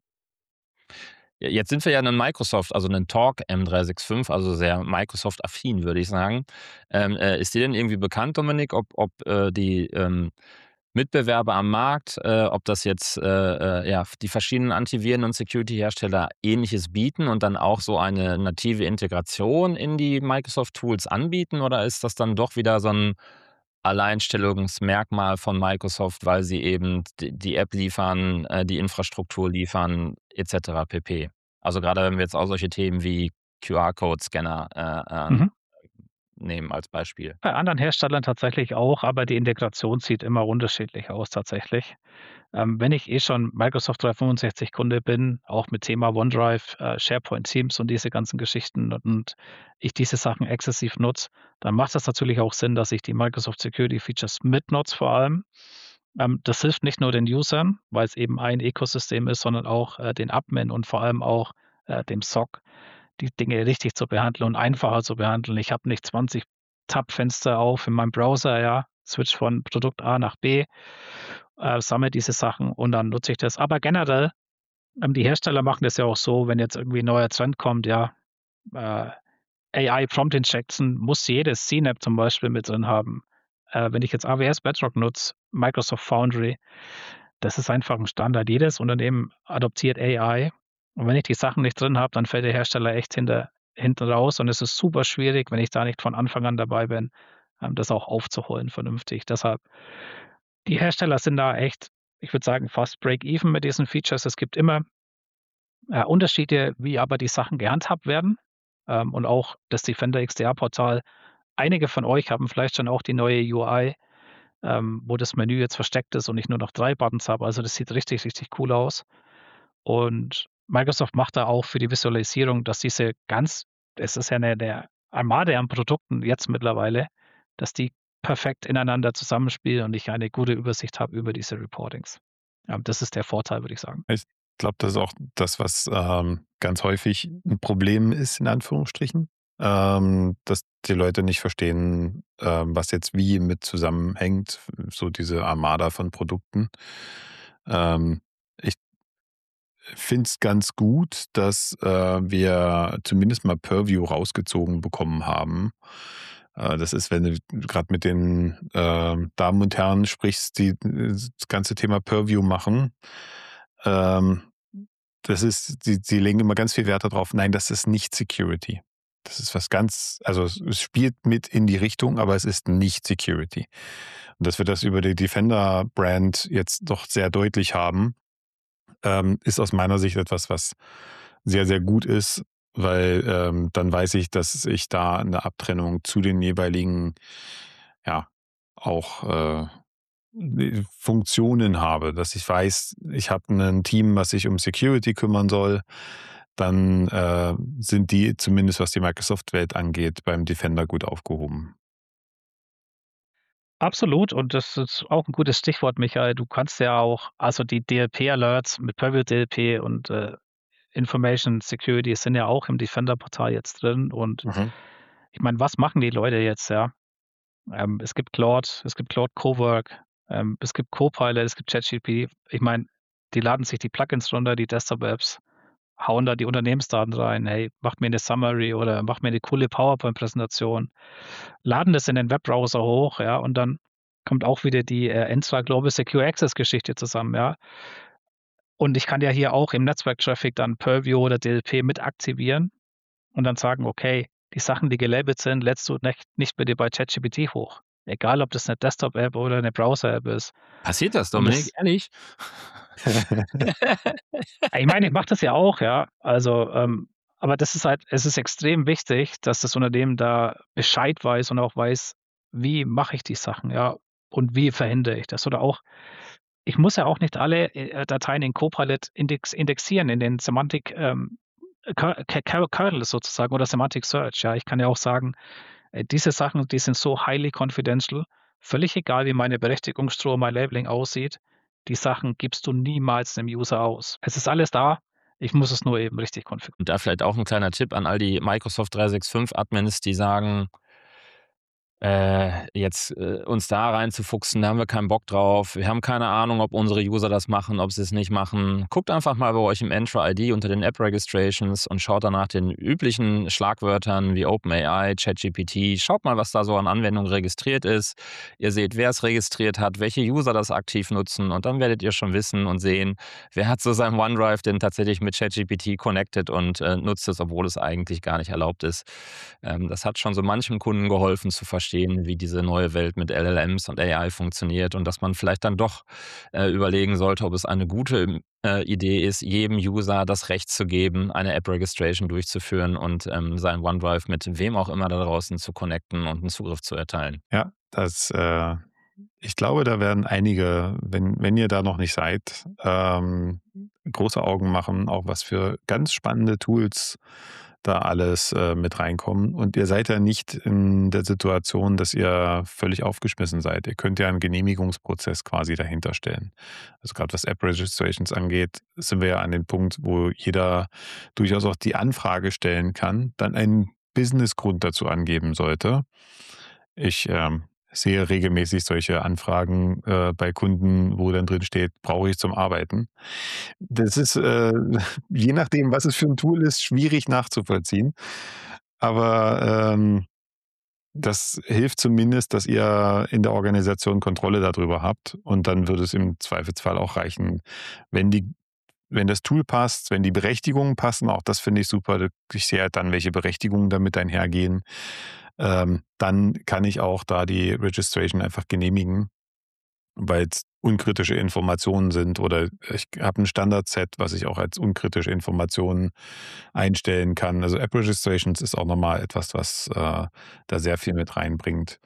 Speaker 2: Ja, jetzt sind wir ja 'nen Microsoft, also 'nen Torque M drei sechs fünf, also sehr Microsoft-affin, würde ich sagen. Ähm, äh, ist dir denn irgendwie bekannt, Dominik, ob ob, äh, die, ähm, Mitbewerber am Markt, äh, ob das jetzt, äh, äh, ja, die verschiedenen Antiviren und Security-Hersteller Ähnliches bieten und dann auch so eine native Integration in die Microsoft-Tools anbieten? Oder ist das dann doch wieder so 'n Alleinstellungsmerkmal von Microsoft, weil sie eben d die App liefern, äh, die Infrastruktur liefern et cetera pp. Also, grade wenn wir jetzt auch solche Themen wie Q R-Code-Scanner, äh, ähm,
Speaker 3: Mhm.
Speaker 2: nehmen als Beispiel.
Speaker 3: Bei anderen Herstellern tatsächlich auch, aber die Integration sieht immer unterschiedlich aus tatsächlich. Ähm, wenn ich eh schon Microsoft dreihundertfünfundsechzig Kunde bin, auch mit Thema OneDrive, äh, SharePoint, Teams und diese ganzen Geschichten und ich diese Sachen exzessiv nutze, dann macht das natürlich auch Sinn, dass ich die Microsoft Security Features mitnutze vor allem. Ähm, das hilft nicht nur den Usern, weil es eben ein Ökosystem ist, sondern auch äh, den Admin und vor allem auch äh, dem S O C, die Dinge richtig zu behandeln und einfacher zu behandeln. Ich habe nicht zwanzig Tab-Fenster auf in meinem Browser, ja, switch von Produkt A nach B, äh, sammle diese Sachen und dann nutze ich das. Aber generell, ähm, die Hersteller machen das ja auch so, wenn jetzt irgendwie 'n neuer Trend kommt, ja, äh, A I Prompt Injection muss jedes C NAP zum Beispiel mit drin haben. Äh, wenn ich jetzt A W S Bedrock nutze, Microsoft Foundry, das ist einfach 'n Standard. Jedes Unternehmen adoptiert A I und wenn ich die Sachen nicht drin habe, dann fällt der Hersteller echt hinter hinten raus und es ist super schwierig, wenn ich da nicht von Anfang an dabei bin, ähm, das auch aufzuholen vernünftig. Deshalb die Hersteller sind da echt, ich würde sagen, fast break-even mit diesen Features. Es gibt immer äh, Unterschiede, wie aber die Sachen gehandhabt werden, ähm, und auch das Defender X D R-Portal. Einige von euch haben vielleicht schon auch die neue U I, ähm, wo das Menü jetzt versteckt ist und ich nur noch drei Buttons habe. Also, das sieht richtig, richtig cool aus. Und Microsoft macht da auch für die Visualisierung, dass diese ganz es ist ja 'ne 'ne Armade an Produkten jetzt mittlerweile, dass die perfekt ineinander zusammenspielen und ich eine gute Übersicht habe über diese Reportings. Ja, das ist der Vorteil, würde ich sagen.
Speaker 1: Ich glaube, das ist auch das, was ähm, ganz häufig ein Problem ist, in Anführungsstrichen, ähm, dass die Leute nicht verstehen, ähm, was jetzt wie mit zusammenhängt, so diese Armada von Produkten. Ähm, ich finde es ganz gut, dass äh, wir zumindest mal Purview rausgezogen bekommen haben. Äh, das ist, wenn du gerade mit den äh, Damen und Herren sprichst, die das ganze Thema Purview machen. Ähm, das ist, sie, sie legen immer ganz viel Wert darauf. Nein, das ist nicht Security. Das ist was ganz, also es, es spielt mit in die Richtung, aber es ist nicht Security. Und dass wir das über die Defender-Brand jetzt doch sehr deutlich haben, ähm, ist aus meiner Sicht etwas, was sehr, sehr gut ist, weil ähm, dann weiß ich, dass ich da eine Abtrennung zu den jeweiligen, ja, auch äh, Funktionen habe, dass ich weiß, ich habe ein Team, was sich um Security kümmern soll, dann äh, sind die, zumindest was die Microsoft-Welt angeht, beim Defender gut aufgehoben.
Speaker 3: Absolut und das ist auch 'n gutes Stichwort, Michael. Du kannst ja auch also, die D L P-Alerts mit Purview D L P und äh, Information Security sind ja auch im Defender-Portal jetzt drin und
Speaker 1: Mhm.
Speaker 3: ich meine, was machen die Leute jetzt, ja? Ähm, es gibt Claude, es gibt Claude Cowork, ähm, es gibt Copilot, es gibt ChatGPT. Ich meine, die laden sich die Plugins runter, die Desktop-Apps hauen da die Unternehmensdaten rein. Hey, macht mir eine Summary oder macht mir eine coole PowerPoint-Präsentation. Laden das in den Webbrowser hoch, ja, und dann kommt auch wieder die äh, Entra Global Secure Access Geschichte zusammen, ja. Und ich kann ja hier auch im Netzwerk-Traffic dann Purview oder D L P mit aktivieren und dann sagen, okay, die Sachen, die gelabelt sind, lädst du nicht, nicht bitte bei ChatGPT hoch. Egal, ob das eine Desktop-App oder eine Browser-App ist.
Speaker 2: Passiert das,
Speaker 3: Und
Speaker 2: Dominik?
Speaker 3: das,
Speaker 2: Ehrlich?
Speaker 3: ich meine, ich mache das ja auch, ja. Also, ähm, aber das ist halt, es ist extrem wichtig, dass das Unternehmen da Bescheid weiß und auch weiß, wie mache ich die Sachen, ja, und wie verhindere ich das. Oder auch, ich muss ja auch nicht alle äh, Dateien in Copilot index, indexieren, in den Semantic ähm, Ker- Ker- Kernels sozusagen oder Semantic Search. Ja, ich kann ja auch sagen, äh, diese Sachen, die sind so highly confidential, völlig egal, wie meine Berechtigungsstruktur, mein Labeling aussieht, die Sachen gibst du niemals einem User aus. Es ist alles da, ich muss es nur eben richtig konfigurieren.
Speaker 2: Und da vielleicht auch ein kleiner Tipp an all die Microsoft dreihundertfünfundsechzig Admins, die sagen, äh, jetzt äh, uns da reinzufuchsen, da haben wir keinen Bock drauf. Wir haben keine Ahnung, ob unsere User das machen, ob sie es nicht machen. Guckt einfach mal bei euch im Entra I D unter den App Registrations und schaut danach den üblichen Schlagwörtern wie OpenAI, ChatGPT. Schaut mal, was da so an Anwendungen registriert ist. Ihr seht, wer es registriert hat, welche User das aktiv nutzen und dann werdet ihr schon wissen und sehen, wer hat so sein OneDrive denn tatsächlich mit ChatGPT connected und äh, nutzt es, obwohl es eigentlich gar nicht erlaubt ist. Ähm, das hat schon so manchem Kunden geholfen zu verstehen, wie diese neue Welt mit L L Ms und A I funktioniert und dass man vielleicht dann doch äh, überlegen sollte, ob es eine gute äh, Idee ist, jedem User das Recht zu geben, eine App-Registration durchzuführen und ähm, sein OneDrive mit wem auch immer da draußen zu connecten und einen Zugriff zu erteilen.
Speaker 1: Ja, das, äh, ich glaube, da werden einige, wenn, wenn ihr da noch nicht seid, ähm, große Augen machen, auch was für ganz spannende Tools da alles äh, mit reinkommen. Und ihr seid ja nicht in der Situation, dass ihr völlig aufgeschmissen seid. Ihr könnt ja einen Genehmigungsprozess quasi dahinter stellen. Also gerade was App Registrations angeht, sind wir ja an dem Punkt, wo jeder durchaus auch die Anfrage stellen kann, dann einen Businessgrund dazu angeben sollte. Ich ähm, sehe regelmäßig solche Anfragen äh, bei Kunden, wo dann drin steht, brauche ich zum Arbeiten. Das ist, äh, je nachdem, was es für ein Tool ist, schwierig nachzuvollziehen. Aber ähm, das hilft zumindest, dass ihr in der Organisation Kontrolle darüber habt. Und dann würde es im Zweifelsfall auch reichen, wenn die, wenn das Tool passt, wenn die Berechtigungen passen, auch das finde ich super. Ich sehe halt dann, welche Berechtigungen damit einhergehen. Ähm, dann kann ich auch da die Registration einfach genehmigen, weil es unkritische Informationen sind oder ich habe ein Standardset, was ich auch als unkritische Informationen einstellen kann. Also App Registrations ist auch nochmal etwas, was äh, da sehr viel mit reinbringt.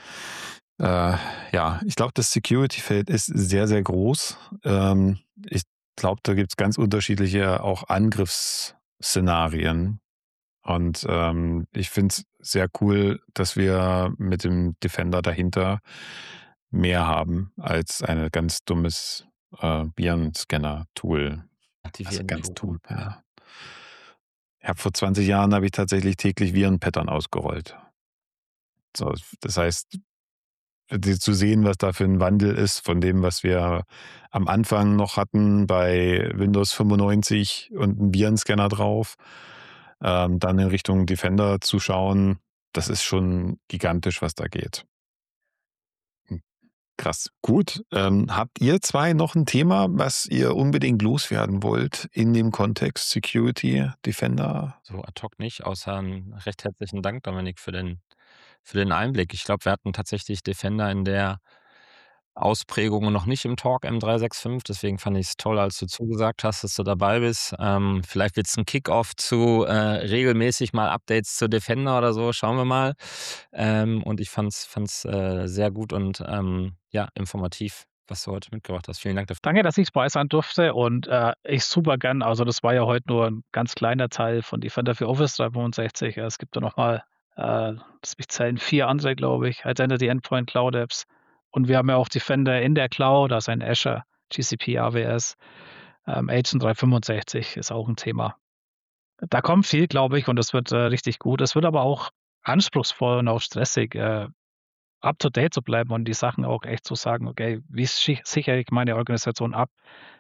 Speaker 1: Äh, ja, ich glaube, das Security-Feld ist sehr, sehr groß. Ähm, ich glaube, da gibt es ganz unterschiedliche auch Angriffsszenarien. Und ähm, ich finde es sehr cool, dass wir mit dem Defender dahinter mehr haben als ein ganz dummes äh, Virenscanner-Tool. Also ganz dumm. Ja. Ich habe vor zwanzig Jahren habe ich tatsächlich täglich Virenpattern ausgerollt. So, das heißt, die- zu sehen, was da für ein Wandel ist von dem, was wir am Anfang noch hatten bei Windows fünfundneunzig und einem Virenscanner drauf, ähm, dann in Richtung Defender zu schauen, das ist schon gigantisch, was da geht. Hm, Krass. Gut. Ähm, habt ihr zwei noch ein Thema, was ihr unbedingt loswerden wollt in dem Kontext Security, Defender?
Speaker 2: So ad hoc nicht, außer einen recht herzlichen Dank, Dominik, für den, für den Einblick. Ich glaube, wir hatten tatsächlich Defender in der Ausprägungen noch nicht im Talk M drei sechs fünf, deswegen fand ich es toll, als du zugesagt hast, dass du dabei bist. Ähm, vielleicht wird es ein Kickoff zu äh, regelmäßig mal Updates zu Defender oder so, schauen wir mal. Ähm, und ich fand es äh, sehr gut und ähm, ja, informativ, was du heute mitgebracht hast. Vielen Dank dafür.
Speaker 3: Danke, dass ich dabei sein durfte und äh, ich super gern, also das war ja heute nur ein ganz kleiner Teil von Defender für Office dreihundertfünfundsechzig. Es gibt da nochmal, äh, das mich zählen, vier andere, glaube ich, Identity Endpoint Cloud Apps. Und wir haben ja auch Defender in der Cloud, also in Azure, G C P, A W S, ähm, Agent dreihundertfünfundsechzig ist auch ein Thema. Da kommt viel, glaube ich, und das wird äh, richtig gut. Es wird aber auch anspruchsvoll und auch stressig, äh, up to date zu bleiben und die Sachen auch echt zu sagen, okay, wie schi- sichere ich meine Organisation ab?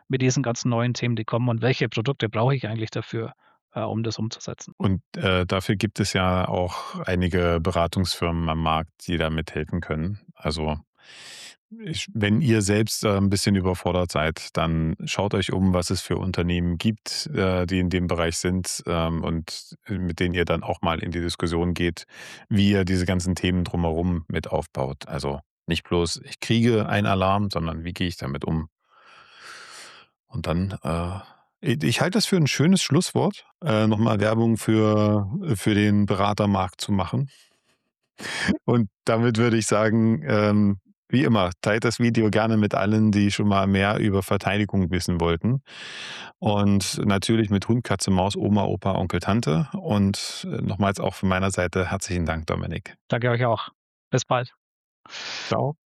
Speaker 3: mit diesen ganzen neuen Themen, die kommen und welche Produkte brauche ich eigentlich dafür, äh, um das umzusetzen.
Speaker 1: Und äh, dafür gibt es ja auch einige Beratungsfirmen am Markt, die da mithelfen können. Also ich, wenn ihr selbst äh, ein bisschen überfordert seid, dann schaut euch um, was es für Unternehmen gibt, äh, die in dem Bereich sind ähm, und mit denen ihr dann auch mal in die Diskussion geht, wie ihr diese ganzen Themen drumherum mit aufbaut. Also nicht bloß, ich kriege einen Alarm, sondern wie gehe ich damit um? Und dann, äh, ich ich halte das für ein schönes Schlusswort, äh, noch Werbung für für den Beratermarkt zu machen. Und damit würde ich sagen, ähm, wie immer, teilt das Video gerne mit allen, die schon mal mehr über Verteidigung wissen wollten. Und natürlich mit Hund, Katze, Maus, Oma, Opa, Onkel, Tante. Und äh, nochmals auch von meiner Seite herzlichen Dank, Dominik.
Speaker 3: Danke euch auch. Bis bald.
Speaker 1: Ciao.